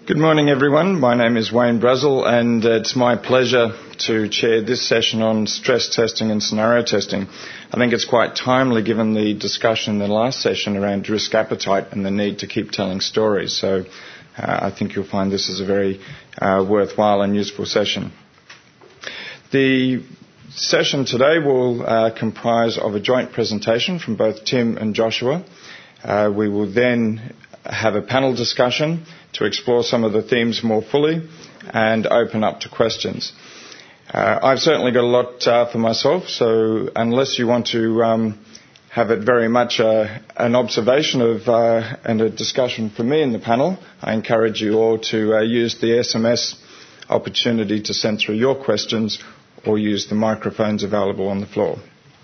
Good morning, everyone. My name is Wayne Brazel, and it's my pleasure to chair this session on stress testing and scenario testing. I think it's quite timely given the discussion in the last session around risk appetite and the need to keep telling stories. So I think you'll find this is a very worthwhile and useful session. The session today will comprise of a joint presentation from both Tim and Joshua. We will then have a panel discussion to explore some of the themes more fully and open up to questions. I've certainly got a lot for myself, so unless you want to have it very much an observation of and a discussion from me in the panel, I encourage you all to use the SMS opportunity to send through your questions or use the microphones available on the floor.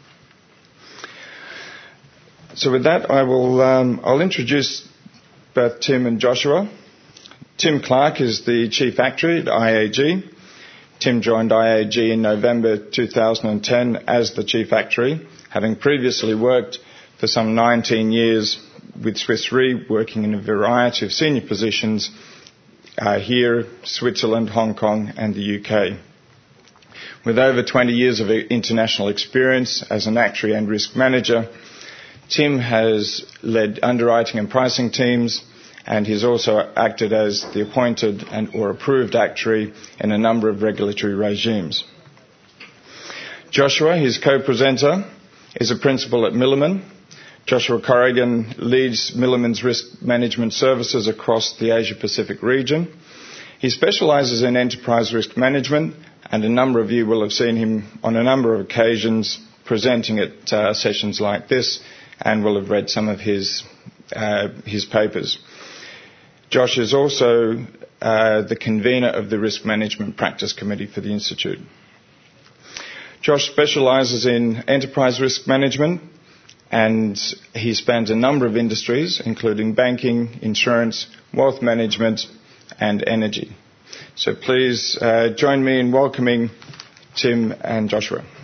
So with that, I'll introduce both Tim and Joshua. Tim Clark is the Chief Actuary at IAG. Tim joined IAG in November 2010 as the Chief Actuary, having previously worked for some 19 years with Swiss Re, working in a variety of senior positions here, Switzerland, Hong Kong and the UK. With over 20 years of international experience as an actuary and risk manager, Tim has led underwriting and pricing teams, and he's also acted as the appointed or approved actuary in a number of regulatory regimes. Joshua, his co-presenter, is a principal at Milliman. Joshua Corrigan leads Milliman's risk management services across the Asia-Pacific region. He specialises in enterprise risk management, and a number of you will have seen him on a number of occasions presenting at sessions like this, and will have read some of his papers. Josh is also the convener of the Risk Management Practice Committee for the Institute. Josh specialises in enterprise risk management, and he spans a number of industries, including banking, insurance, wealth management, and energy. So please join me in welcoming Tim and Joshua.